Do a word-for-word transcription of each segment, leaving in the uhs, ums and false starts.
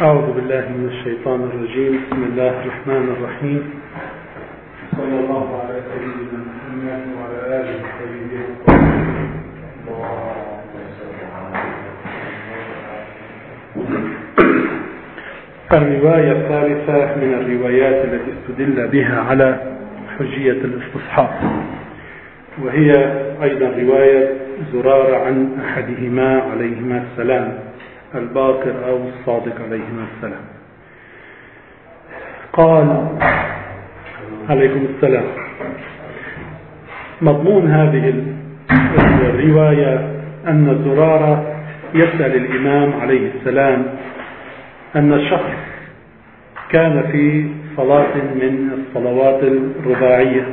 أعوذ بالله من الشيطان الرجيم. بسم الله الرحمن الرحيم. صلى الله على سيدنا محمد وعلى آله وصحبه وسلم. الرواية الثالثة من الروايات التي استدل بها على حجية الاستصحاب، وهي أيضا رواية زرارة عن أحدهما عليهما السلام، الباقر أو الصادق عليهما السلام. قال عليكم السلام. مضمون هذه الرواية أن زرارة يسأل الإمام عليه السلام أن شخص كان في صلاة من الصلوات الرباعية،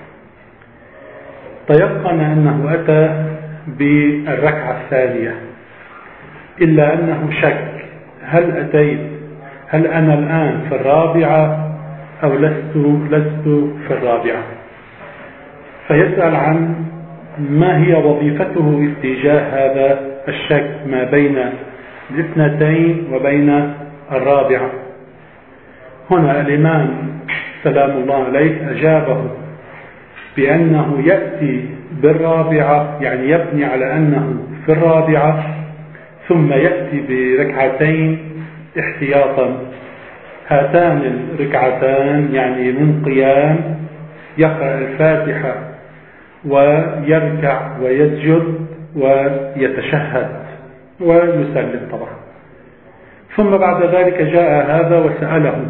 تيقن أنه أتى بالركعة الثانية، إلا أنه شك: هل أتيت هل أنا الآن في الرابعة أو لست لست في الرابعة؟ فيسأل عن ما هي وظيفته اتجاه هذا الشك ما بين الاثنتين وبين الرابعة. هنا الإمام سلام الله عليه أجابه بأنه يأتي بالرابعة، يعني يبني على أنه في الرابعة، ثم يأتي بركعتين احتياطا. هاتان الركعتان يعني من قيام يقرأ الفاتحة ويركع ويسجد ويتشهد ويسلم طبعا. ثم بعد ذلك جاء هذا وسأله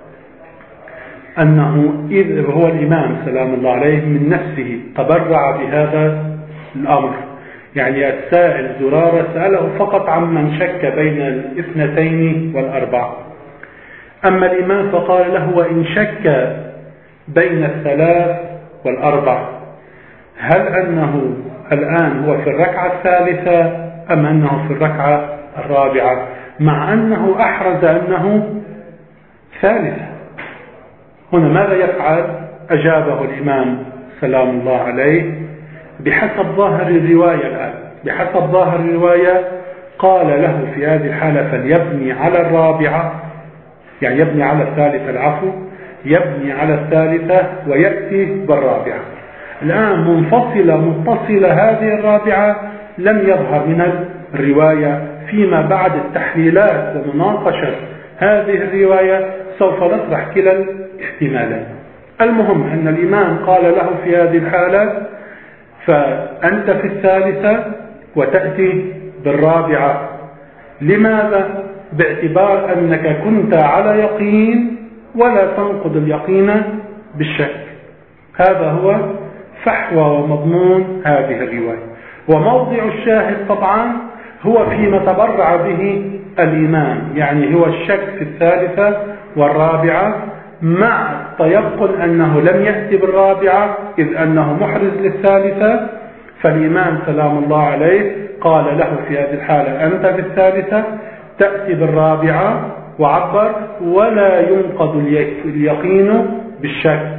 أنه إذ هو الإمام سلام الله عليه من نفسه تبرع بهذا الأمر، يعني السائل زرارة سأله فقط عن من شك بين الاثنتين والأربعة. أما الإمام فقال له: وإن شك بين الثلاث والأربع، هل أنه الآن هو في الركعة الثالثة أم أنه في الركعة الرابعة؟ مع أنه أحرز أنه ثالثة. هنا ماذا يفعل؟ أجابه الإمام سلام الله عليه بحسب ظاهر الرواية. الآن بحسب ظاهر الرواية قال له في هذه الحالة فليبني على الرابعة، يعني يبني على الثالثة، العفو يبني على الثالثة ويأتي بالرابعة. الآن منفصلة متصلة هذه الرابعة لم يظهر من الرواية. فيما بعد التحليلات ومناقشة هذه الرواية سوف نطرح كلا الاحتمالين. المهم أن الإمام قال له في هذه الحالة: فأنت في الثالثة وتأتي بالرابعة. لماذا؟ باعتبار أنك كنت على يقين ولا تنقض اليقين بالشك. هذا هو فحوى ومضمون هذه الرواية. وموضع الشاهد طبعا هو فيما تبرع به الإمام، يعني هو الشك في الثالثة والرابعة مع التيقن أنه لم يأتي بالرابعة إذ أنه محرز للثالثة. فالإمام سلام الله عليه قال له في هذه الحالة: أنت في الثالثة تأتي بالرابعة، وعبر: ولا ينقض اليقين بالشك.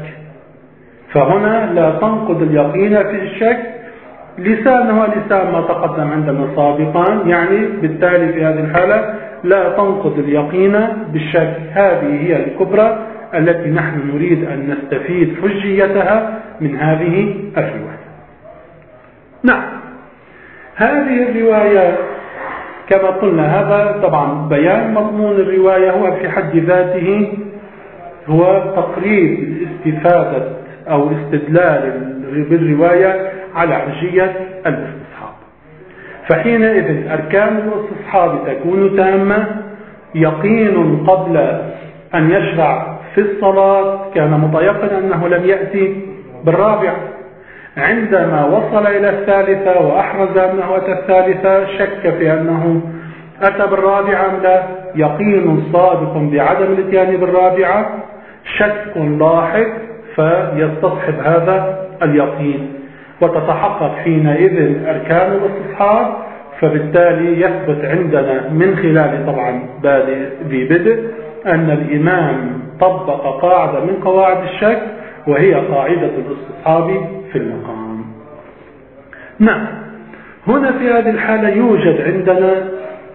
فهنا لا تنقض اليقين في الشك. لسانه لسان ما تقدم عندنا سابقا، يعني بالتالي في هذه الحالة لا تنقض اليقين بالشك. هذه هي الكبرى التي نحن نريد أن نستفيد حجيتها من هذه الرواية. نعم، هذه الرواية كما قلنا، هذا طبعا بيان مضمون الرواية هو في حد ذاته هو تقريب الاستفادة أو استدلال بالرواية على حجية الاستصحاب. فحينئذ أركان الاستصحاب تكون تامة. يقين قبل أن يشرع في الصلاة كان متيقن أنه لم يأتي بالرابعة. عندما وصل إلى الثالثة وأحرز أنه أتى الثالثة شك في أنه أتى بالرابعة أم لا. يقين صادق بعدم الاتيان بالرابعة، شك لاحق، فيستصحب هذا اليقين وتتحقق حينئذ أركان الاستصحاب. فبالتالي يثبت عندنا من خلال طبعا بادئ ببدء أن الإمام طبق قاعدة من قواعد الشك، وهي قاعدة الاستصحاب في المقام. نعم، هنا في هذه الحالة يوجد عندنا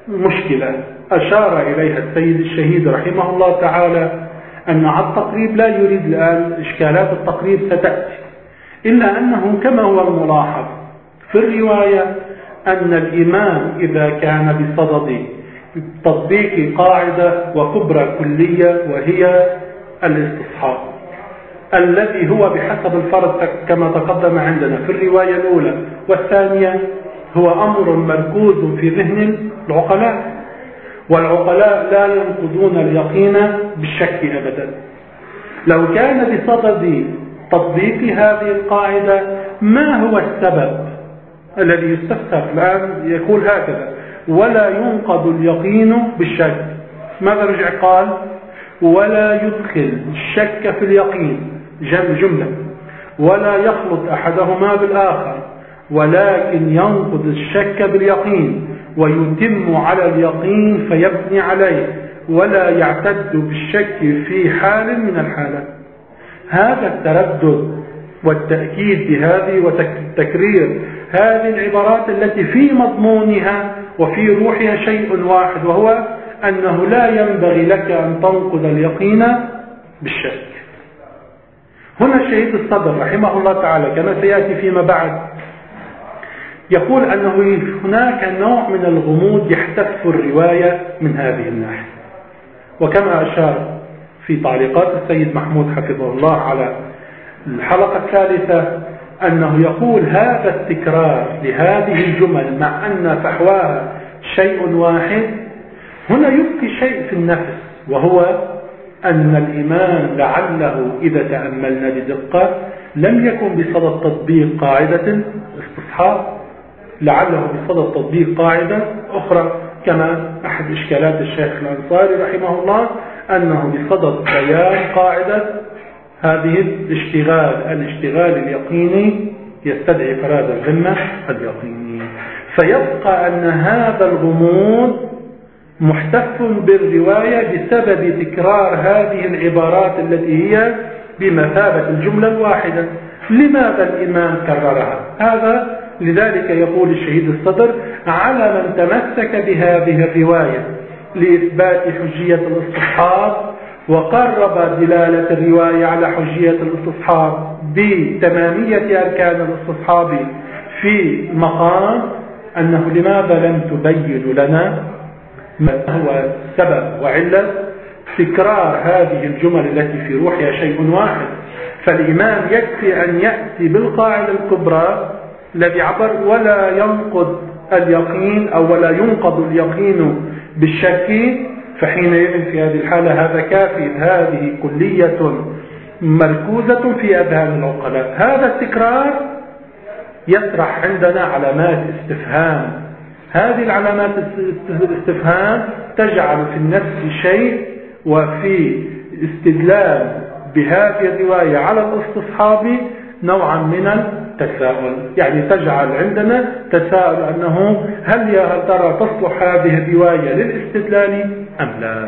مشكلة أشار إليها السيد الشهيد رحمه الله تعالى، أن على التقريب لا يريد الآن إشكالات التقريب ستأتي، إلا أنه كما هو الملاحظ في الرواية أن الإمام إذا كان بصدد تطبيق قاعدة وكبرى كلية وهي الاستصحاب الذي هو بحسب الفرض كما تقدم عندنا في الرواية الأولى والثانية، هو أمر مركوز في ذهن العقلاء، والعقلاء لا ينقضون اليقين بالشك أبدا. لو كان بصدد تطبيق هذه القاعدة ما هو السبب الذي يستفسر الآن؟ يقول هكذا: ولا ينقض اليقين بالشك. ماذا رجع قال؟ ولا يدخل الشك في اليقين جملة، ولا يخلط أحدهما بالآخر، ولكن ينقض الشك باليقين ويتم على اليقين فيبني عليه، ولا يعتد بالشك في حال من الحالات. هذا التردد والتأكيد بهذه وتكرير هذه العبارات التي في مضمونها وفي روحها شيء واحد، وهو أنه لا ينبغي لك أن تنقض اليقين بالشك. هنا الشهيد الصدر رحمه الله تعالى كما سيأتي فيما بعد يقول أنه هناك نوع من الغموض يحتف الرواية من هذه الناحية، وكما أشار في تعليقات السيد محمود حفظه الله على الحلقة الثالثة أنه يقول هذا التكرار لهذه الجمل مع أن فحواها شيء واحد هنا يبقي شيء في النفس، وهو أن الإمام لعله إذا تأملنا بدقة لم يكن بصدد تطبيق قاعدة استصحاب، لعله بصدد تطبيق قاعدة أخرى، كما أحد إشكالات الشيخ الأنصاري رحمه الله أنه بصدد بيان قاعدة هذه الاشتغال الاشتغال اليقيني يستدعي فراد الذمة اليقيني، فيبقى أن هذا الغموض محتف بالرواية بسبب تكرار هذه العبارات التي هي بمثابة الجملة الواحدة. لماذا الإمام كررها؟ هذا لذلك يقول الشهيد الصدر: على من تمسك بهذه الرواية لإثبات حجية الاستصحاب وقرب دلالة الرواية على حجية الاستصحاب بتمامية أركان الاستصحاب في مقام أنه لماذا لم تبين لنا ما هو السبب وعلة تكرار هذه الجمل التي في روحها شيء واحد. فالإمام يكفي أن يأتي بالقاعدة الكبرى الذي عبر ولا ينقض اليقين أو ولا ينقض اليقين بالشك، فحينئذ في هذه الحالة هذا كافي. هذه كلية مركوزة في أذهان العقلاء. هذا التكرار يطرح عندنا علامات استفهام، هذه العلامات الاستفهام تجعل في النفس شيء، وفي استدلال بهذه الرواية على الاستصحاب نوعا من التساؤل، يعني تجعل عندنا تساؤل أنه هل يا ترى تصلح هذه الرواية للاستدلال أم لا.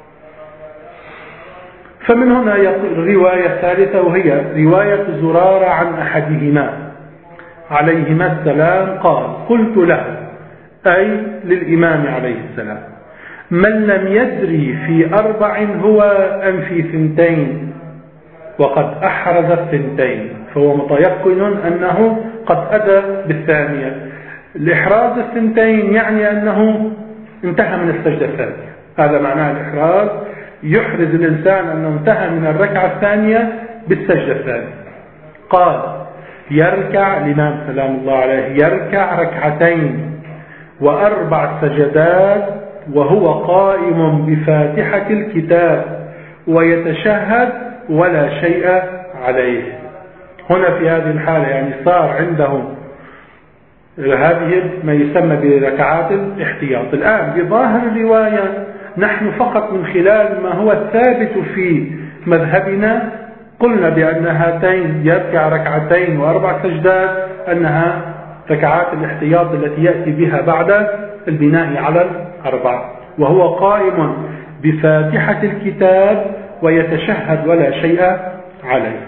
فمن هنا يقول الرواية الثالثة وهي رواية زرارة عن أحدهما عليهما السلام قال: قلت له، أي للإمام عليه السلام: من لم يدري في أربع هو أم في ثنتين؟ وقد أحرز الثنتين، فهو متيقن أنه قد أدى بالثانية. الإحراز الثنتين يعني أنه انتهى من السجدة الثانية، هذا معناه الإحراز، يحرز الإنسان أنه انتهى من الركعة الثانية بالسجدة الثانية. قال: يركع الإمام سلام الله عليه يركع ركعتين وأربع سجدات وهو قائم بفاتحة الكتاب ويتشهد ولا شيء عليه. هنا في هذه الحالة يعني صار عندهم هذه ما يسمى بركعات الاحتياط. الآن بظاهر الرواية نحن فقط من خلال ما هو الثابت في مذهبنا قلنا بأن هاتين يركع ركعتين وأربع سجدات أنها ركعات الاحتياط التي يأتي بها بعد البناء على الأربع، وهو قائم بفاتحة الكتاب ويتشهد ولا شيء عليه.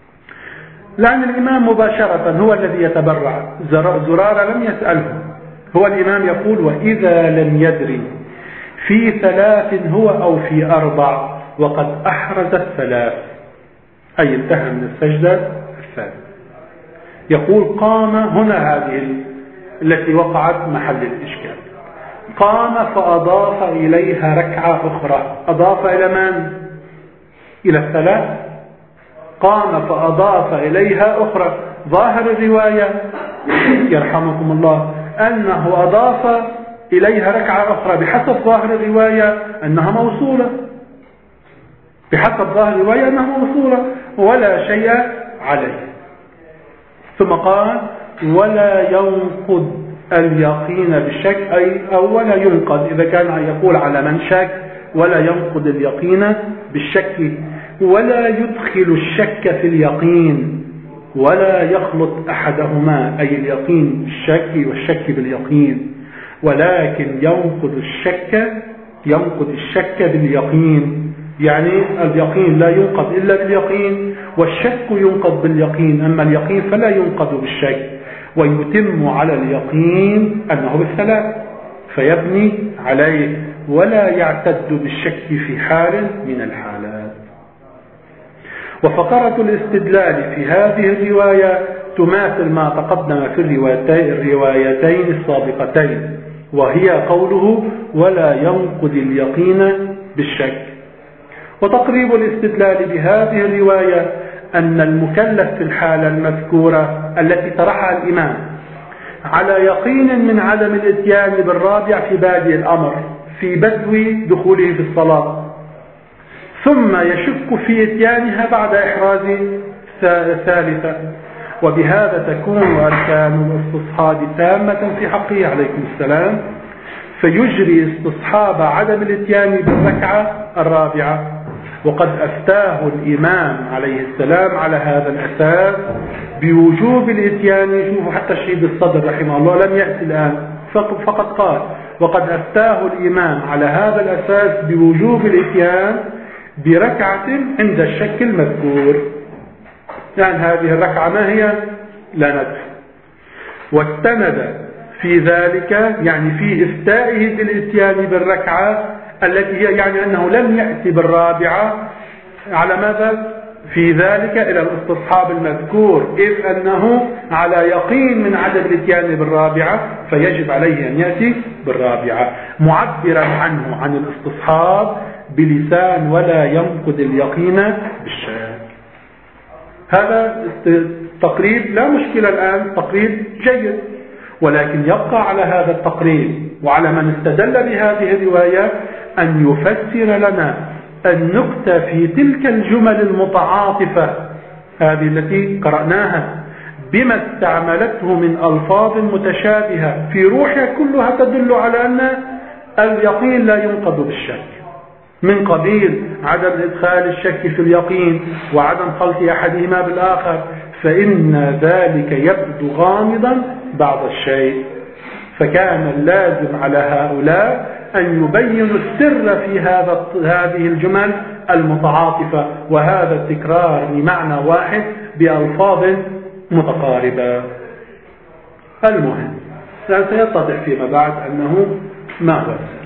لأن الإمام مباشرة هو الذي يتبرع، زرارة لم يسأله، هو الإمام يقول وإذا لم يدري في ثلاث هو أو في أربع وقد أحرز الثلاث، أي انتهى من السجدة الثالثة. يقول قام، هنا هذه التي وقعت محل الإشكال. قام فأضاف إليها ركعة أخرى، أضاف إلى من؟ إلى الثلاث. قام فأضاف إليها أخرى. ظاهر الرواية يرحمكم الله أنه أضاف إليها ركعة أخرى، بحسب ظاهر الرواية أنها موصولة، بحسب ظاهر الرواية أنها موصولة ولا شيء عليه. ثم قال ولا ينقض اليقين بالشك، أي أو ولا ينقض إذا كان يقول على من شك، ولا ينقض اليقين بالشك، ولا يدخل الشك في اليقين، ولا يخلط أحدهما، أي اليقين بالشك والشك باليقين، ولكن ينقض الشك ينقض الشك باليقين. يعني اليقين لا ينقض إلا باليقين، والشك ينقض باليقين، أما اليقين فلا ينقض بالشك. ويتم على اليقين أنه بالثلاث فيبني عليه، ولا يعتد بالشك في حال من الحالات. وفقرة الاستدلال في هذه الرواية تماثل ما تقدم في الروايتين السابقتين، وهي قوله ولا ينقض اليقين بالشك. وتقريب الاستدلال بهذه الرواية أن المكلف في الحالة المذكورة التي طرحها الإمام على يقين من عدم الاتيان بالرابع في بادئ الأمر في بدو دخوله في الصلاة، ثم يشك في اتيانها بعد إحراز ثالثة، وبهذا تكون أركان الاستصحاب تامة في حقه عليكم السلام، فيجري استصحاب عدم الاتيان بالركعة الرابعة. وقد أفتاه الإمام عليه السلام على هذا الأساس بوجوب الاتيان. شوفوا حتى الشهيد الصدر رحمه الله لم يأتي الآن، فقد قال وقد أفتاه الإمام على هذا الأساس بوجوب الاتيان بركعة عند الشك المذكور. يعني هذه الركعة ما هي؟ لا ندري. واستند في ذلك يعني في إفتائه بالاتيان بالركعة التي هي يعني أنه لم يأتي بالرابعة على ماذا؟ في ذلك إلى الاستصحاب المذكور، إذ أنه على يقين من عدم الاتيان بالرابعة فيجب عليه أن يأتي بالرابعة، معبرا عنه عن الاستصحاب بلسان ولا ينقض اليقين بالشك. هذا تقريب لا مشكلة الآن، تقريب جيد، ولكن يبقى على هذا التقريب وعلى من استدل بهذه الرواية أن يفسر لنا النكتة في تلك الجمل المتعاطفة هذه التي قرأناها بما استعملته من ألفاظ متشابهة في روحها كلها تدل على أن اليقين لا ينقض بالشك، من قبيل عدم إدخال الشك في اليقين وعدم خلط أحدهما بالآخر، فإن ذلك يبدو غامضا بعض الشيء. فكان اللازم على هؤلاء أن يبينوا السر في هذا هذه الجمل المتعاطفة، وهذا التكرار لمعنى واحد بألفاظ متقاربة. المهم سيتضح فيما بعد أنه ما هو السر.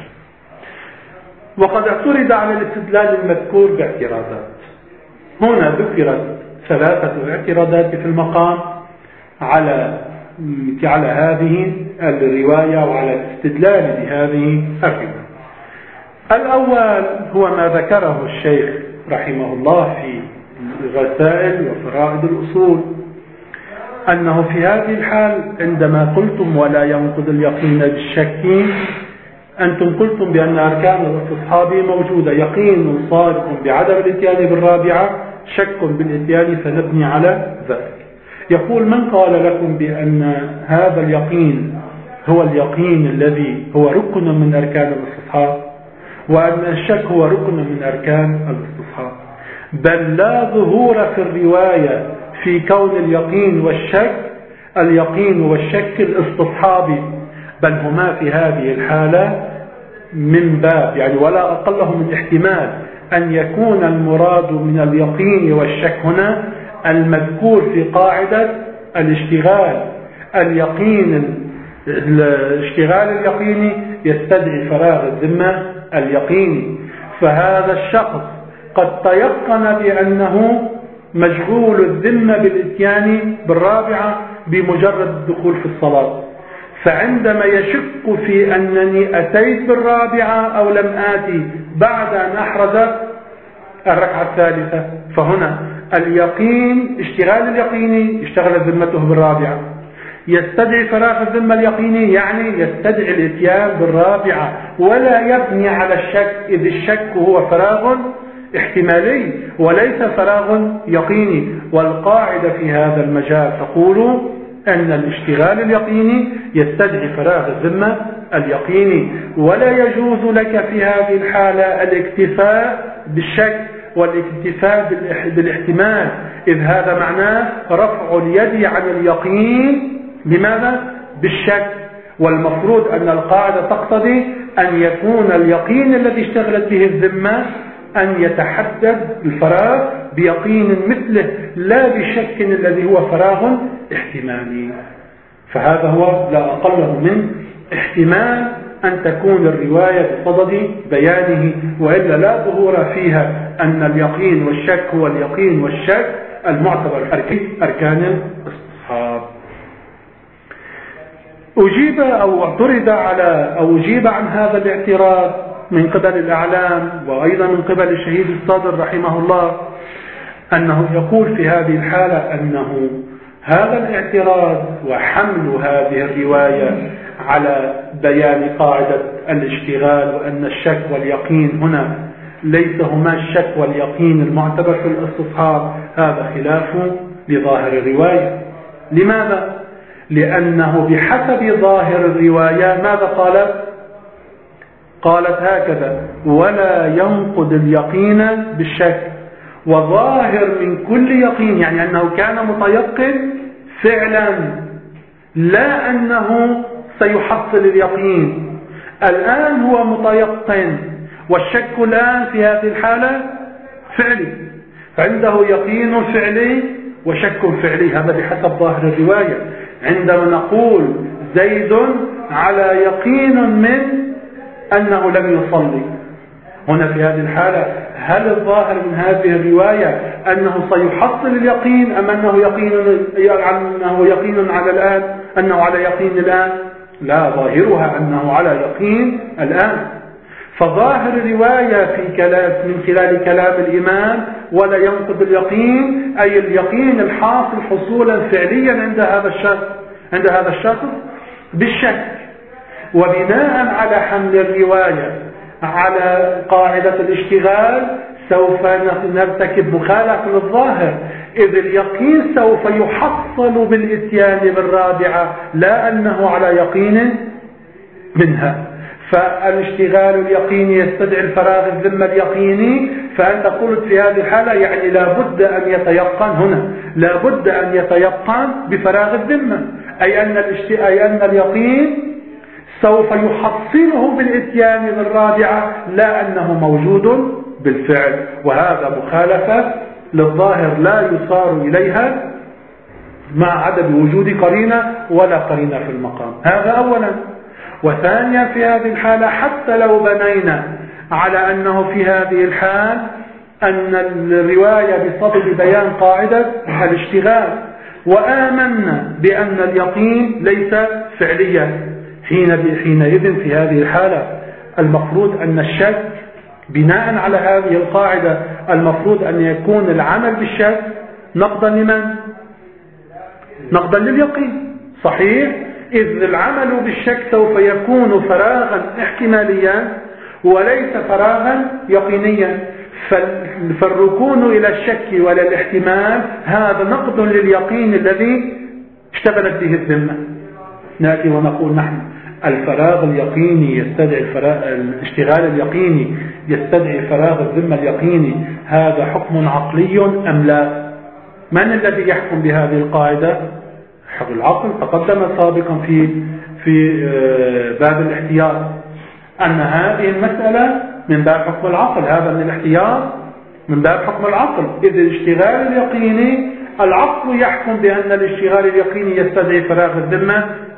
وقد اعترض على الاستدلال المذكور باعتراضات. هنا ذكرت ثلاثة اعتراضات في المقام على على هذه الرواية وعلى الاستدلال بهذه الرواية. الأول هو ما ذكره الشيخ رحمه الله في الرسائل وفرائض الأصول، أنه في هذه الحال عندما قلتم ولا ينقض اليقين بالشك، أنتم قلتم بأن أركان الاستصحاب موجودة، يقين صادق بعدم الاتيان بالرابعة، شك بالاتيان، فنبني على ذلك. يقول من قال لكم بأن هذا اليقين هو اليقين الذي هو ركن من أركان الاستصحاب، وأن الشك هو ركن من أركان الاستصحاب؟ بل لا ظهور في الرواية في كون اليقين والشك اليقين والشك الاستصحابي، بل هما في هذه الحالة من باب يعني ولا أقله من احتمال أن يكون المراد من اليقين والشك هنا المذكور في قاعدة الاشتغال، اليقين الاشتغال اليقيني يستدعي فراغ الذمة اليقيني. فهذا الشخص قد تيقن بأنه مشغول الذمة بالإتيان بالرابعة بمجرد الدخول في الصلاة، فعندما يشك في أنني أتيت بالرابعة أو لم آتي بعد أن أحرز الركعة الثالثة، فهنا اليقين اشتغال اليقيني اشتغل ذمته بالرابعة، يستدعي فراغ الذمة اليقيني يعني يستدعي الاتيان بالرابعة، ولا يبني على الشك، إذ الشك هو فراغ احتمالي وليس فراغ يقيني. والقاعدة في هذا المجال تقول أن الاشتغال اليقيني يستدعي فراغ الذمة اليقيني، ولا يجوز لك في هذه الحالة الاكتفاء بالشك والاكتفاء بالاحتمال، إذ هذا معناه رفع اليد عن اليقين. لماذا؟ بالشك. والمفروض أن القاعدة تقتضي أن يكون اليقين الذي اشتغلت به الذمة أن يتحدد الفراغ بيقين مثله، لا بشك الذي هو فراغ احتمالي. فهذا هو لا أقله من احتمال أن تكون الرواية بصدد بيانه، وإلا لا ظهور فيها أن اليقين والشك هو اليقين والشك المعتبر أركان الاستصحاب. أجيب أو اعترض على أو أجيب عن هذا الاعتراض من قبل الأعلام وأيضا من قبل الشهيد الصادر رحمه الله، أنه يقول في هذه الحالة أنه هذا الاعتراض وحمل هذه الرواية على بيان قاعدة الاشتغال وأن الشك واليقين هنا ليس هما الشك واليقين المعتبر في الاستصحاب، هذا خلاف لظاهر الرواية. لماذا؟ لأنه بحسب ظاهر الرواية ماذا قالت؟ قالت هكذا: ولا ينقض اليقين بالشك. وظاهر من كل يقين يعني أنه كان متيقن فعلا، لا أنه سيحصل اليقين. الآن هو متيقن، والشك الآن في هذه الحالة فعلي، عنده يقين فعلي وشك فعلي. هذا بحسب ظاهر الرواية. عندما نقول زيد على يقين من أنه لم يصلي، هنا في هذه الحالة هل الظاهر من هذه الرواية أنه سيحصل اليقين أم أنه يقين أنه يقين على الآن أنه على يقين الآن؟ لا، ظاهرها أنه على يقين الآن. فظاهر الرواية في كلام من خلال كلام الإمام ولا ينقض اليقين، أي اليقين الحاصل حصولا فعليا عند هذا الشخص عند هذا الشخص بالشك. وبناء على حمل الرواية على قاعدة الاشتغال سوف نرتكب مخالفة للظاهر، إذ اليقين سوف يحصل بالإتيان بالرابعة، لا أنه على يقين منها. فالاشتغال اليقيني يستدعي الفراغ الذمة اليقيني، فأنت قلت في هذه الحالة يعني لابد أن يتيقن هنا لابد أن يتيقن بفراغ الذمة، أي أن, أي أن اليقين سوف يحصله بالإتيان بالرابعة، لا أنه موجود بالفعل. وهذا مخالفة للظاهر لا يصار إليها مع عدم وجود قرينة ولا قرينة في المقام. هذا أولا. وثانيا في هذه الحالة حتى لو بنينا على أنه في هذه الحال أن الرواية بصدد بيان قاعدة الاشتغال وآمنا بأن اليقين ليس فعليا، حينئذ في هذه الحالة المفروض أن الشك بناء على هذه القاعدة المفروض أن يكون العمل بالشك نقضا لمن؟ نقضا لليقين. صحيح؟ إذ العمل بالشك سوف يكون فراغا احتماليا وليس فراغا يقينيا، فالركون إلى الشك ولا الاحتمال هذا نقض لليقين الذي اشتغلت به الذمة. نأتي ونقول نحن الفراغ اليقيني يستدعي الفراغ الاشتغال اليقيني يستدعي فراغ الذمة اليقيني، هذا حكم عقلي أم لا؟ من الذي يحكم بهذه القاعدة؟ حق العقل تقدم سابقا في في باب الاحتياط أن هذه المسألة من باب حكم العقل، هذا من الاحتياط من باب حكم العقل. إذ الاشتغال اليقيني العقل يحكم بأن الاشتغال اليقيني يستدعي فراغ الذمة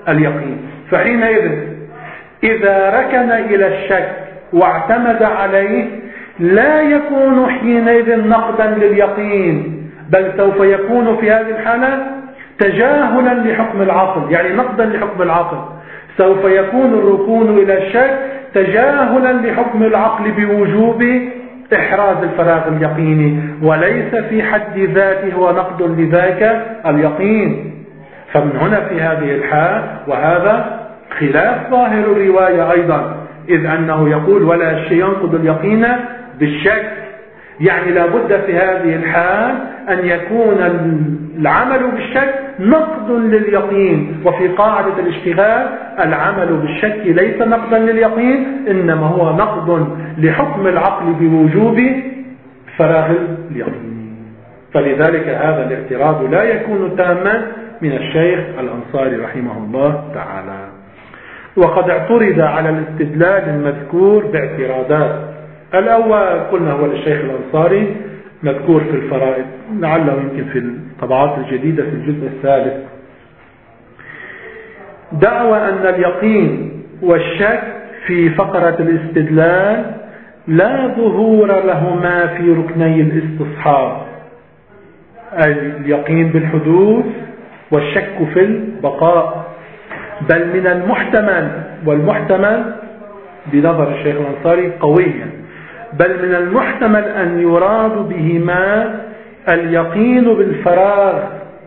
اليقين. فحينئذ إذا ركن إلى الشك واعتمد عليه لا يكون حينئذ نقدا لليقين، بل سوف يكون في هذه الحالة تجاهلا لحكم العقل، يعني نقدا لحكم العقل. سوف يكون الركون إلى الشك تجاهلا لحكم العقل بوجوب إحراز الفراغ اليقيني، وليس في حد ذاته هو نقد لذاك اليقين. فمن هنا في هذه الحال، وهذا خلاف ظاهر الرواية أيضا، إذ أنه يقول ولا شيء ينقض اليقين بالشك، يعني لابد في هذه الحال أن يكون العمل بالشك نقد لليقين. وفي قاعدة الاشتغال العمل بالشك ليس نقدا لليقين، إنما هو نقد لحكم العقل بوجوب فراغ اليقين. فلذلك هذا الاعتراض لا يكون تاما من الشيخ الأنصاري رحمه الله تعالى. وقد اعترض على الاستدلال المذكور باعتراضات. الأول قلنا هو للشيخ الأنصاري مذكور في الفرائض، لعله يمكن في الطبعات الجديدة في الجزء الثالث. دعوى أن اليقين والشك في فقرة الاستدلال لا ظهور لهما في ركني الاستصحاب، اليقين بالحدوث والشك في البقاء، بل من المحتمل، والمحتمل بنظر الشيخ الأنصاري قويا، بل من المحتمل أن يراد بهما اليقين بالفراغ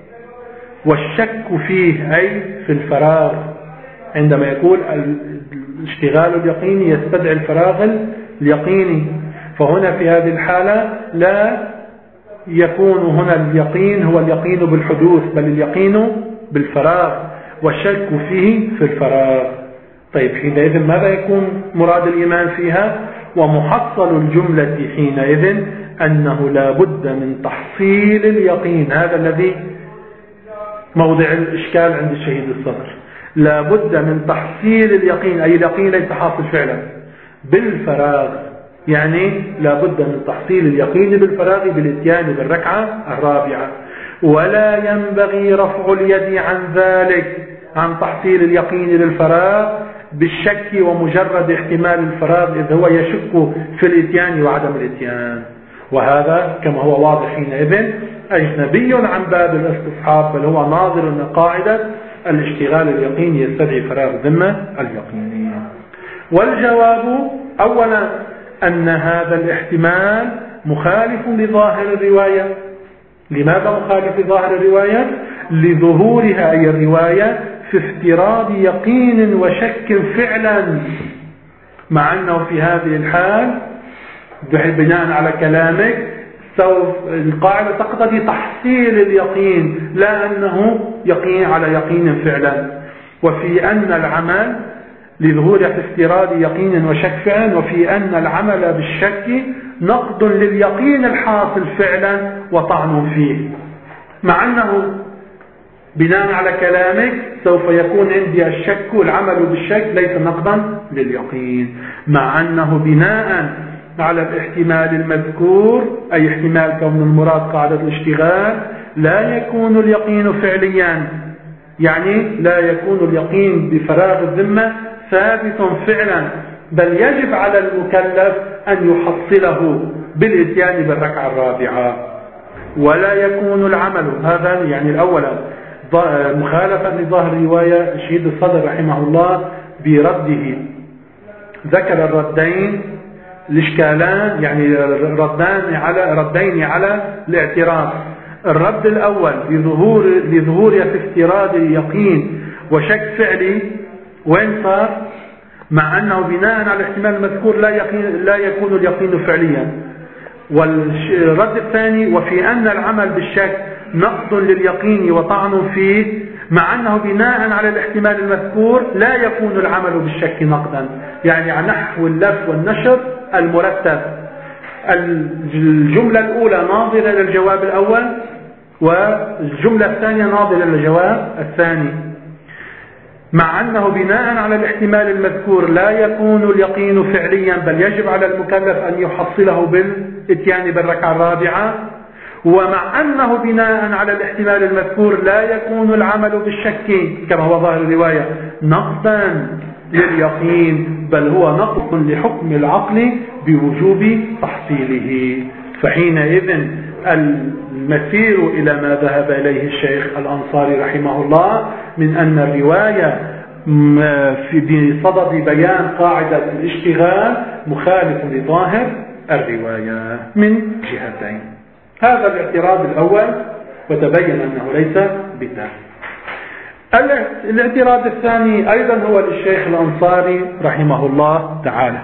والشك فيه، أي في الفراغ، عندما يقول الاشتغال اليقيني يستدعي الفراغ اليقيني. فهنا في هذه الحالة لا يكون هنا اليقين هو اليقين بالحدوث، بل اليقين بالفراغ والشك فيه في الفراغ. طيب حينئذ ماذا يكون مراد الإيمان فيها؟ ومحصل الجملة حينئذ أنه لا بد من تحصيل اليقين. هذا الذي موضع الإشكال عند الشهيد الصدر. لا بد من تحصيل اليقين، أي اليقين ليس حاصل فعلا بالفراغ، يعني لا بد من تحصيل اليقين بالفراغ بالاتيان بالركعة الرابعة. ولا ينبغي رفع اليد عن ذلك، عن تحصيل اليقين للفراغ بالشك ومجرد احتمال الفراغ، إذ هو يشك في الاتيان وعدم الاتيان. وهذا كما هو واضح حينئذ أجنبي عن باب الاستصحاب، بل هو ناظر من قاعدة الاشتغال اليقيني يستدعي فراغ ذمة اليقيني. والجواب أولا أن هذا الاحتمال مخالف لظاهر الرواية. لماذا مخالف لظاهر الرواية؟ لظهورها أي الرواية في افتراض يقين وشك فعلا، مع أنه في هذه الحال بناء على كلامك سوف القاعدة تقتضي تحصيل اليقين، لا أنه يقين على يقين فعلا. وفي أن العمل لظهور في افتراض يقين وشك فعلا، وفي أن العمل بالشك نقد لليقين الحاصل فعلا وطعن فيه، مع أنه بناء على كلامك سوف يكون عندي الشك والعمل بالشك ليس نقدا لليقين، مع أنه بناء على الاحتمال المذكور، أي احتمال كون المراد قاعدة الاشتغال، لا يكون اليقين فعليا، يعني لا يكون اليقين بفراغ الذمة ثابت فعلا، بل يجب على المكلف أن يحصله بالاتيان بالركعة الرابعة. ولا يكون العمل، هذا يعني الأول مخالفة لظاهر رواية الشهيد الصدر رحمه الله برده. ذكر الردين الاشكالان، يعني ردان على ردين على الاعتراض. الرد الأول لظهور لظهور في افتراض يقين وشك فعلي، وين صار؟ مع أنه بناء على الاحتمال المذكور لا يقين لا يكون اليقين فعليا. والرد الثاني وفي أن العمل بالشك نقد لليقين وطعن فيه، مع أنه بناء على الاحتمال المذكور لا يكون العمل بالشك نقدا، يعني على نحو اللف والنشر المرتب. الجملة الأولى ناظرة للجواب الأول، والجملة الثانية ناظرة للجواب الثاني، مع أنه بناء على الاحتمال المذكور لا يكون اليقين فعليا، بل يجب على المكلف أن يحصله بالاتيان بالركعة الرابعة. ومع أنه بناء على الاحتمال المذكور لا يكون العمل بالشك كما هو ظاهر الرواية نقضا لليقين، بل هو نقض لحكم العقل بوجوب تحصيله. فحينئذ المسير إلى ما ذهب إليه الشيخ الأنصاري رحمه الله من أن الرواية في بصدد بيان قاعدة الاشتغال مخالف لظاهر الرواية من جهتين. هذا الاعتراض الأول، وتبين أنه ليس بالدال. الاعتراض الثاني أيضا هو للشيخ الأنصاري رحمه الله تعالى.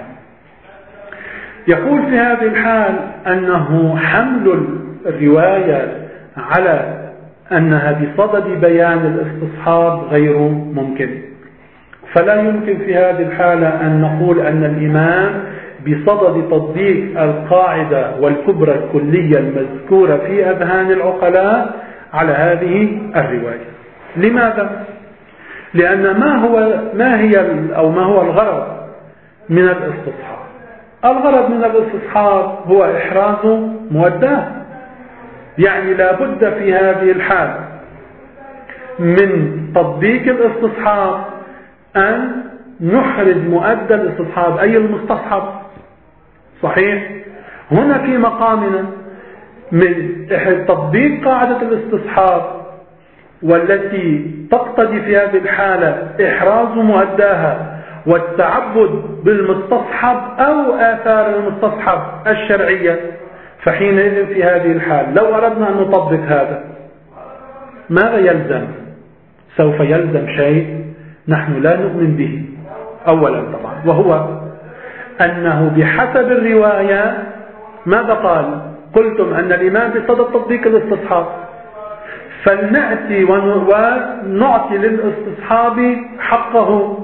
يقول في هذه الحال أنه حمل الرواية على أنها بصدد بيان الاستصحاب غير ممكن، فلا يمكن في هذه الحالة أن نقول أن الإمام بصدد تطبيق القاعدة والكبرى الكلية المذكورة في أذهان العقلاء على هذه الرواية. لماذا؟ لأن ما هو ما هي أو ما هو الغرض من الاستصحاب؟ الغرض من الاستصحاب هو إحراز مودات، يعني لا بد في هذه الحال من تطبيق الاستصحاب أن نحرز مؤدى الاستصحاب أي المستصحب. صحيح؟ هنا في مقامنا من تطبيق قاعدة الاستصحاب والتي تقتضي في هذه الحالة إحراز مؤداها والتعبد بالمستصحب أو آثار المستصحب الشرعية. فحينئذ في هذه الحال لو أردنا أن نطبق هذا ماذا يلزم؟ سوف يلزم شيء نحن لا نؤمن به أولا طبعا، وهو أنه بحسب الرواية ماذا قال؟ قلتم أن الإمام بصدد تطبيق الاستصحاب، فلنأتي ونعطي للاستصحاب حقه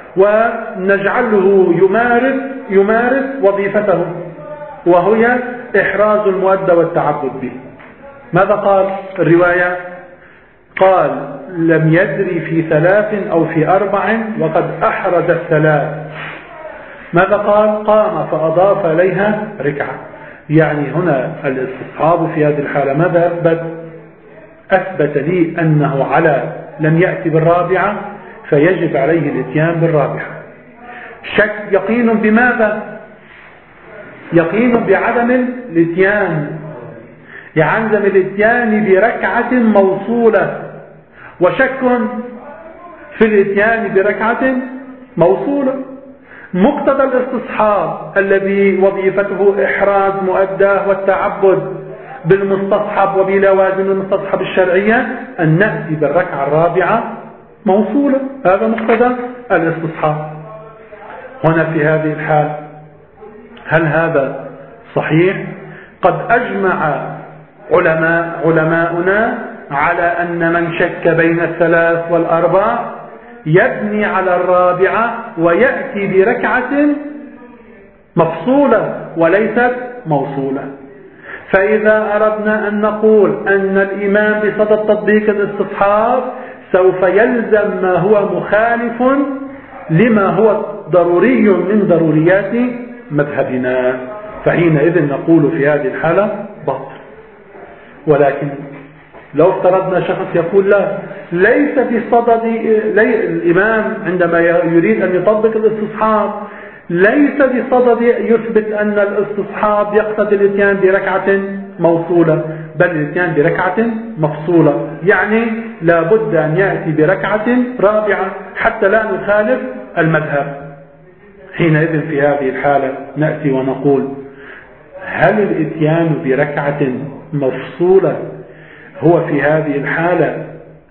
ونجعله يمارس يمارس وظيفته وهي إحراز المؤدى والتعبد به. ماذا قال الرواية؟ قال لم يدري في ثلاث أو في أربع وقد أحرز الثلاث. ماذا قال؟ قام فأضاف إليها ركعة. يعني هنا الاستصحاب في هذه الحالة ماذا أثبت؟ أثبت لي أنه على لم يأتي بالرابعة فيجب عليه الاتيان بالرابعة. شك يقين بماذا؟ يقين بعدم الاتيان، يعدم الاتيان بركعة موصولة، وشك في الاتيان بركعة موصولة. مقتضى الاستصحاب الذي وظيفته إحراز مؤداه والتعبد بالمستصحب وبلوازم المستصحب الشرعية أن نأتي بالركعة الرابعة موصولة. هذا مقتضى الاستصحاب. هنا في هذه الحال هل هذا صحيح؟ قد أجمع علماء علماؤنا على أن من شك بين الثلاث والأربع يبني على الرابعة ويأتي بركعة مفصولة وليست موصولة. فإذا أردنا أن نقول أن الإمام بصدد تطبيق الاستصحاب سوف يلزم ما هو مخالف لما هو ضروري من ضروريات مذهبنا، فحينئذ نقول في هذه الحالة باطل. ولكن لو افترضنا شخص يقول لا ليس بصدد لي الإمام عندما يريد أن يطبق الاستصحاب ليس بصدد يثبت أن الاستصحاب يقتضي الاتيان بركعة موصولة، بل الاتيان بركعة مفصولة، يعني لا بد أن يأتي بركعة رابعة حتى لا نخالف المذهب. حينئذ في هذه الحالة نأتي ونقول هل الاتيان بركعة مفصولة هو في هذه الحالة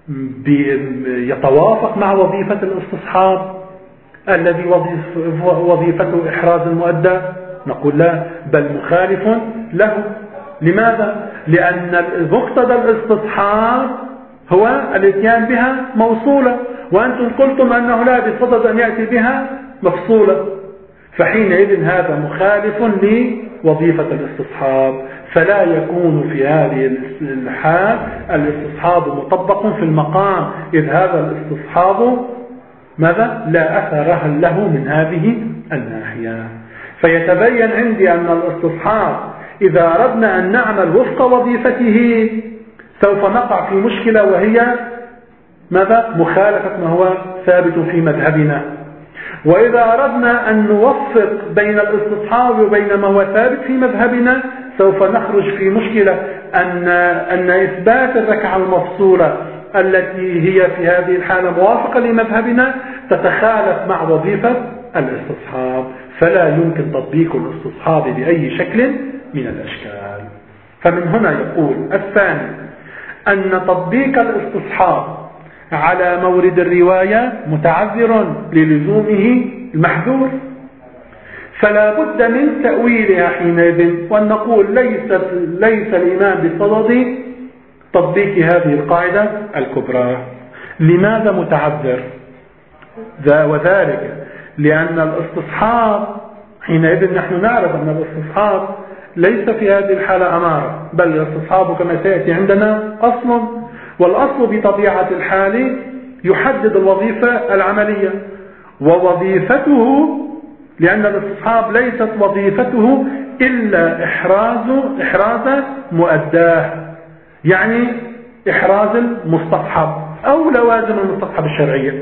يتوافق مع وظيفة الاستصحاب الذي وظيفته إحراز المؤدى؟ نقول لا، بل مخالف له. لماذا؟ لأن مقتضى الاستصحاب هو الاتيان بها موصولة، وأنتم قلتم أنه لا بصدد أن يأتي بها مفصولة، فحينئذ هذا مخالف لوظيفة الاستصحاب، فلا يكون في هذه الحال الاستصحاب مطبق في المقام، إذ هذا الاستصحاب ماذا؟ لا أثر له من هذه الناحية. فيتبين عندي أن الاستصحاب إذا أردنا أن نعمل وفق وظيفته سوف نقع في مشكلة، وهي ماذا؟ مخالفة ما هو ثابت في مذهبنا. وإذا أردنا أن نوفق بين الاستصحاب وبين ما هو ثابت في مذهبنا سوف نخرج في مشكلة أن, أن إثبات الركعة المفصولة التي هي في هذه الحالة موافقة لمذهبنا تتخالف مع وظيفة الاستصحاب، فلا يمكن تطبيق الاستصحاب بأي شكل من الأشكال. فمن هنا يقول الثاني أن تطبيق الاستصحاب على مورد الرواية متعذر للزومه المحذور، فلا بد من تأويلها حينئذ، وأن نقول ليس, ليس الإمام بصدد تطبيق هذه القاعدة الكبرى. لماذا متعذر؟ وذلك لأن الاستصحاب حينئذ نحن نعرف أن الاستصحاب ليس في هذه الحالة أمارة، بل الاستصحاب كما سيأتي عندنا أصل، والأصل بطبيعة الحال يحدد الوظيفة العملية، ووظيفته لأن الاستصحاب ليست وظيفته إلا إحراز إحراز مؤداه، يعني إحراز المستصحب أو لوازم المستصحب الشرعية،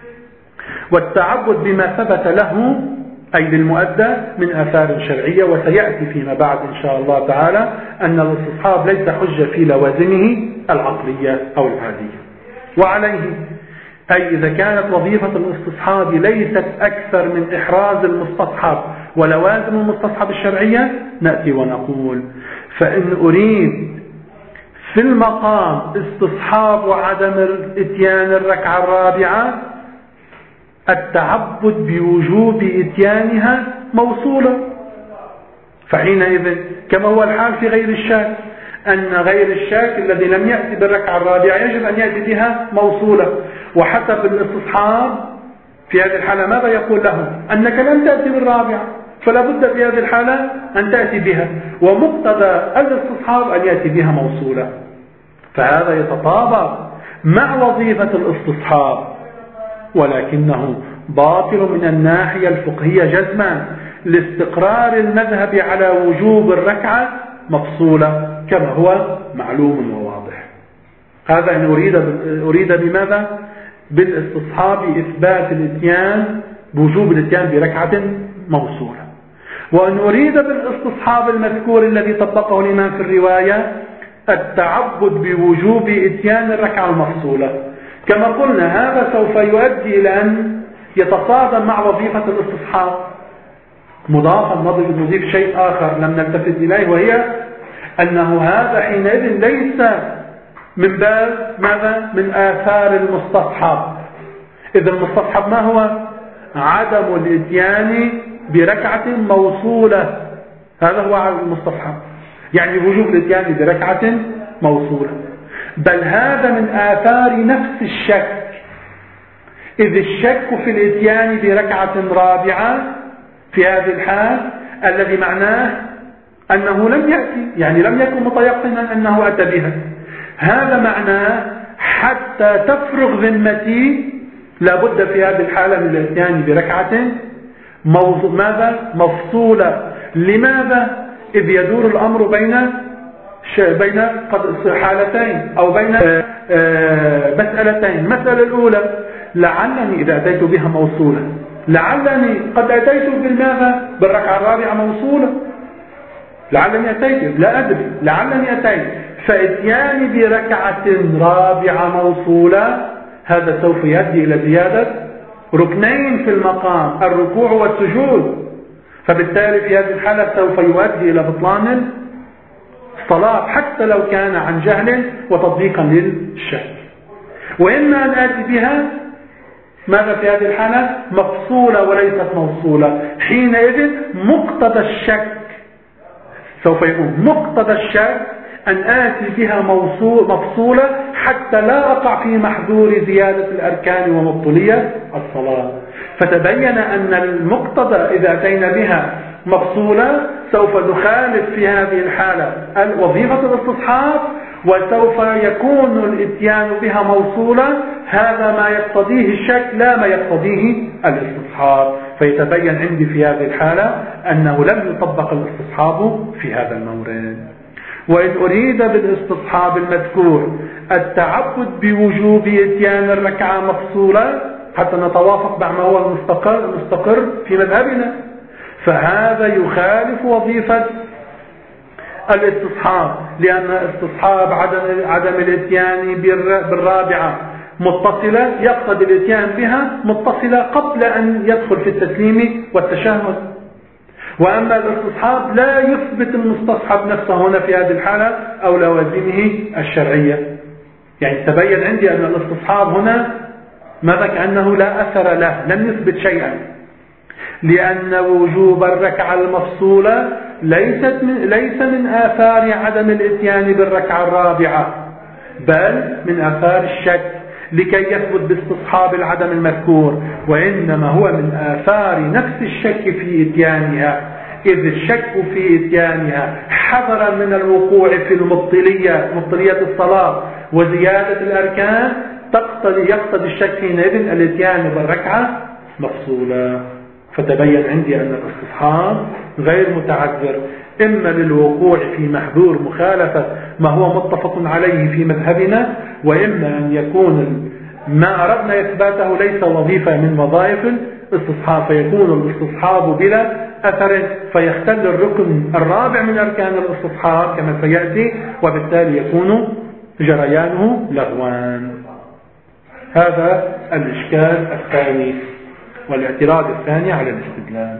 والتعبد بما ثبت له أي للمؤدى من آثار شرعية. وسيأتي فيما بعد إن شاء الله تعالى أن الاستصحاب ليس حجة في لوازمه العقلية أو العادية. وعليه أي إذا كانت وظيفة الاستصحاب ليست أكثر من إحراز المستصحب ولوازم المستصحب الشرعية، نأتي ونقول فإن أريد في المقام استصحاب وعدم اتيان الركعة الرابعة، التعبد بوجوب اتيانها موصولة، فحينئذ كما هو الحال في غير الشاك، أن غير الشاك الذي لم يأتي بالركعة الرابعة يجب أن يأتي بها موصولة. وحسب الاستصحاب في هذه الحالة ماذا يقول له؟ أنك لم تأتي بالرابعة، فلا بد في هذه الحالة أن تأتي بها، ومقتضى الاستصحاب أن يأتي بها موصولة. فهذا يتطابق مع وظيفة الاستصحاب، ولكنه باطل من الناحية الفقهية جزما لاستقرار المذهب على وجوب الركعة مفصولة كما هو معلوم وواضح. هذا إن أريد, أريد بماذا؟ بالاستصحاب إثبات الاتيان بوجوب الاتيان بركعة موصولة. وأن أريد بالاستصحاب المذكور الذي طبقه الإمام في الرواية التعبد بوجوب اتيان الركعة المفصولة، كما قلنا هذا سوف يؤدي إلى أن يتصادم مع وظيفة الاستصحاب. مضافا نضيف شيء آخر لم نلتفت إليه، وهي أنه هذا حينئذ ليس من باب ماذا؟ من آثار المستصحب. إذا المستصحب ما هو؟ عدم الاتيان بركعة موصولة، هذا هو المستصحب، يعني وجوب الاتيان بركعة موصولة. بل هذا من آثار نفس الشك، إذ الشك في الاتيان بركعة رابعة في هذه الحال الذي معناه أنه لم يأتي، يعني لم يكن متيقنا أنه أتى بها. هذا معناه حتى تفرغ ذمتي لابد في هذه الحالة من الاتيان بركعة ماذا؟ مفصولة. لماذا؟ إذ يدور الأمر بين بين حالتين أو بين مسألتين. المسألة الأولى لعلني إذا أتيت بها موصولة، لعلني قد أتيت بالماذا؟ بالركعة الرابعة موصولة، لعلني أتيت، لا أدري، لعلني أتيت، فإتياني بركعة رابعة موصولة هذا سوف يؤدي إلى زيادة ركنين في المقام، الركوع والسجود، فبالتالي في هذه الحالة سوف يؤدي إلى بطلان الصلاة حتى لو كان عن جهل وتطبيقا للشك. وإما أن آتي بها ماذا في هذه الحالة؟ مفصولة وليست موصولة. حينئذ مقتضى الشك سوف يكون مقتضى الشك أن آتي بها مفصولة حتى لا أقع في محذور زيادة الأركان ومبطلية الصلاة. فتبين أن المقتضى إذا أتينا بها مفصولة سوف نخالف في هذه الحالة وظيفة الاستصحاب، وسوف يكون الاتيان بها موصولة، هذا ما يقتضيه الشك لا ما يقتضيه الاستصحاب. فيتبين عندي في هذه الحالة أنه لم يطبق الاستصحاب في هذا المورد. وإن أريد بالاستصحاب المذكور التعبد بوجوب اتيان الركعة مفصولة حتى نتوافق مع ما هو المستقر, المستقر في مذهبنا، فهذا يخالف وظيفة الاستصحاب، لأن استصحاب عدم, عدم الاتيان بالرابعة متصلة يقتضي الاتيان بها متصلة قبل أن يدخل في التسليم والتشهد. وأما الاستصحاب لا يثبت المستصحب نفسه هنا في هذه الحالة أو لوازمه الشرعية. يعني تبين عندي أن الاستصحاب هنا ماذا كأنه لا أثر له، لم يثبت شيئا، لأن وجوب الركعة المفصولة ليست من ليس من آثار عدم الاتيان بالركعة الرابعة، بل من آثار الشك لكي يثبت باستصحاب العدم المذكور، وإنما هو من آثار نفس الشك في إتيانها، إذ الشك في إتيانها حذرا من الوقوع في المبطلية مبطلية الصلاة وزيادة الأركان تقتضي يقتضي الشك حينئذ الاتيان بالركعة مفصولة. فتبين عندي أن الاستصحاب غير متعذر إما للوقوع في محذور مخالفة ما هو متفق عليه في مذهبنا، وإما أن يكون ما أردنا إثباته ليس وظيفة من وظائف الاستصحاب، فيكون الاستصحاب بلا أثر فيختل الركن الرابع من أركان الاستصحاب كما سيأتي، وبالتالي يكون جريانه لغوان. هذا الإشكال الثاني والاعتراض الثاني على الاستدلال.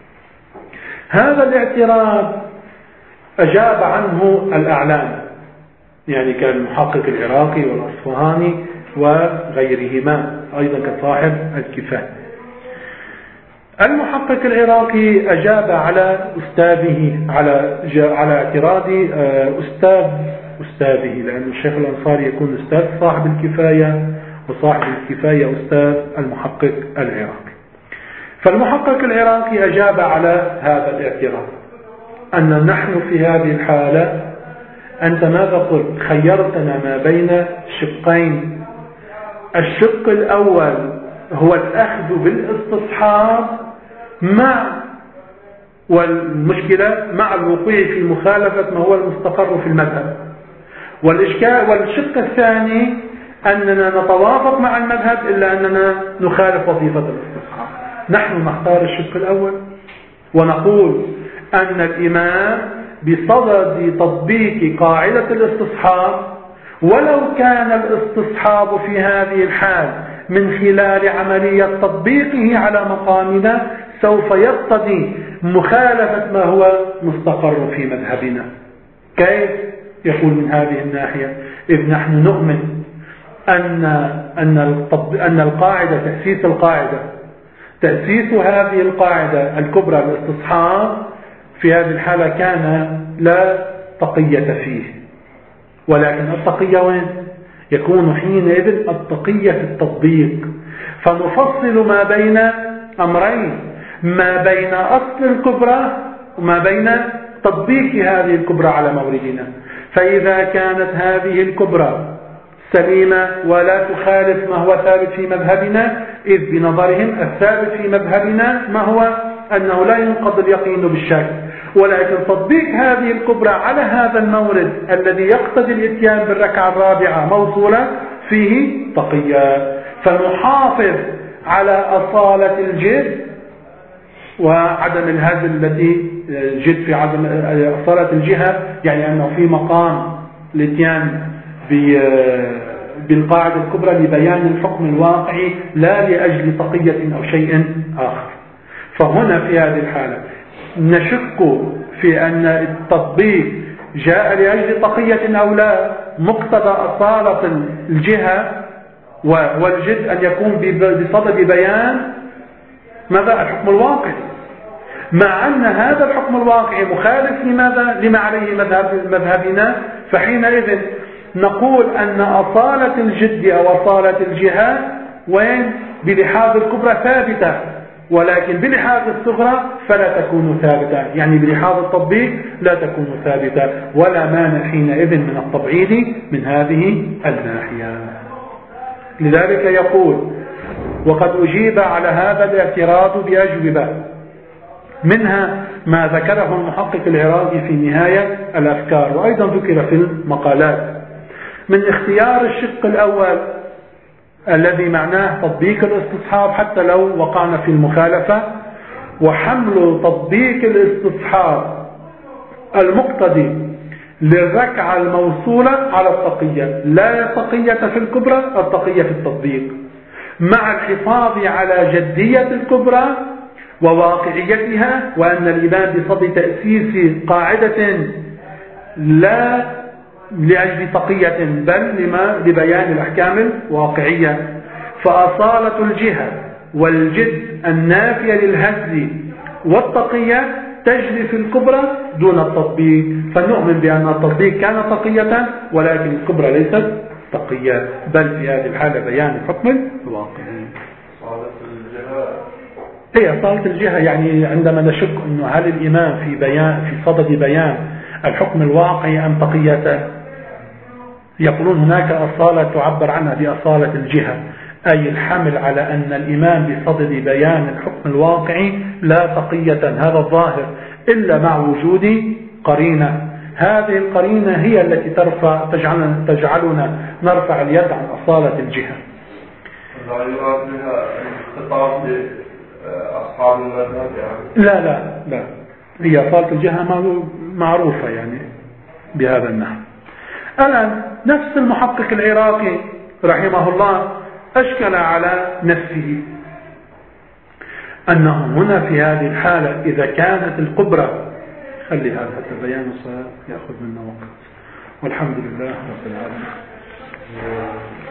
هذا الاعتراض أجاب عنه الأعلام، يعني كالمحقق العراقي والأصفهاني وغيرهما أيضا كصاحب الكفاية. المحقق العراقي أجاب على أستاذه على على اعتراض أستاذ أستاذه، لأن الشيخ الأنصاري يكون أستاذ صاحب الكفاية، وصاحب الكفاية أستاذ المحقق العراقي. فالمحقق العراقي أجاب على هذا الاعتراض أن نحن في هذه الحالة أنت ماذا قلت؟ خيرتنا ما بين شقين، الشق الأول هو الأخذ بالاستصحاب مع والمشكلة مع الوقوع في مخالفة ما هو المستقر في المذهب، والإشكال والشق الثاني أننا نتوافق مع المذهب إلا أننا نخالف وظيفة الاستصحاب. نحن نختار الشق الأول ونقول أن الإمام بصدد تطبيق قاعدة الاستصحاب، ولو كان الاستصحاب في هذه الحال من خلال عملية تطبيقه على مقامنا سوف يقتضي مخالفة ما هو مستقر في مذهبنا. كيف؟ يقول من هذه الناحية، إذ نحن نؤمن أن أن أن القاعدة تأسيس القاعدة تأسيس هذه القاعدة الكبرى الاستصحاب في هذه الحالة كان لا تقية فيه، ولكن التقية وين؟ يكون حينئذ التقية في التطبيق، فنفصل ما بين أمرين، ما بين أصل الكبرى وما بين تطبيق هذه الكبرى على موردنا. فإذا كانت هذه الكبرى سليمة ولا تخالف ما هو ثابت في مذهبنا، إذ بنظرهم الثابت في مذهبنا ما هو أنه لا ينقض اليقين بالشك، ولكن تطبيق هذه الكبرى على هذا المورد الذي يقتضي الاتيان بالركعة الرابعة موصولة فيه تقية، فنحافظ على أصالة الجد وعدم الهزل التي جد في عدم أصالة الجهة، يعني أنه في مقام الاتيان بالقاعدة الكبرى لبيان الحكم الواقعي لا لأجل تقية أو شيء آخر. فهنا في هذه الحالة نشك في أن التطبيق جاء لأجل تقية أو لا، مقتضى أصالة الجهة والجد أن يكون بصدد بيان ماذا؟ الحكم الواقعي، مع أن هذا الحكم الواقعي مخالف لماذا؟ لما عليه مذهب مذهبنا. فحينئذ نقول أن أصالة الجد أو أصالة الجهة وين؟ بلحاظ الكبرى ثابتة، ولكن بلحاظ الصغرى فلا تكون ثابتة، يعني بلحاظ التطبيق لا تكون ثابتة، ولا مانع حينئذ من التبعيض من هذه الناحية. لذلك يقول: وقد أجيب على هذا الاعتراض بأجوبة، منها ما ذكره المحقق العراقي في نهاية الأفكار، وأيضا ذكر في المقالات، من اختيار الشق الأول الذي معناه تطبيق الاستصحاب حتى لو وقعنا في المخالفة، وحمل تطبيق الاستصحاب المقتضي للركعة الموصولة على التقية، لا التقية في الكبرى، التقية في التطبيق، مع الحفاظ على جدية الكبرى وواقعيتها، وأن الإمام بصدد تأسيس قاعدة لا لأجل تقية بل لما لبيان الأحكام الواقعية، فأصالة الجهة والجد النافية للهزل والتقية تجري في الكبرى دون التطبيق، فنؤمن بأن التطبيق كان تقية ولكن الكبرى ليست تقية، بل في هذه الحالة بيان الحكم الواقعي. هي أصالة الجهة، يعني عندما نشك أنه هل الإمام في بيان في صدد بيان الحكم الواقعي أم تقيته، يقولون هناك أصالة تعبر عنها بأصالة الجهة، أي الحمل على أن الإمام بصدد بيان الحكم الواقعي لا تقية، هذا الظاهر، إلا مع وجود قرينة، هذه القرينة هي التي ترفع تجعلنا, تجعلنا نرفع اليد عن أصالة الجهة. لا لا لا هي أصالة الجهة معروفة يعني بهذا النحو. الآن نفس المحقق العراقي رحمه الله أشكل على نفسه أنه هنا في هذه الحالة إذا كانت الكبرى، خلي هذا البيان يأخذ منا وقت، والحمد لله رب العالمين.